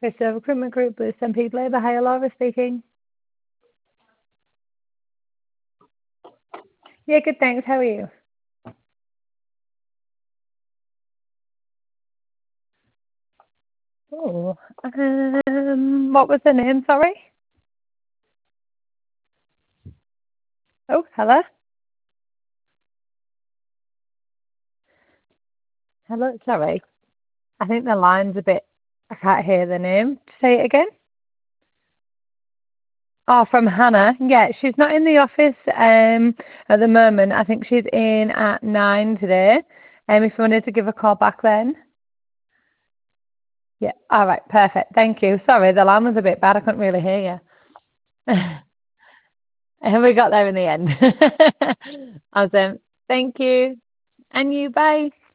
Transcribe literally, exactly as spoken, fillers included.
Crystal Recruitment Group with St. Pete Labour. Hi, Laura speaking. Yeah, good, thanks. How are you? Oh, um, what was the name, sorry? Oh, hello? Hello, sorry. I think the line's a bit, I can't hear the name. Say it again. Oh, from Hannah. Yeah, she's not in the office um, at the moment. I think she's in at nine today. Um, if you wanted to give a call back then. Yeah, all right, perfect. Thank you. Sorry, the line was a bit bad. I couldn't really hear you. And we got there in the end. Awesome. Thank you. And you, bye.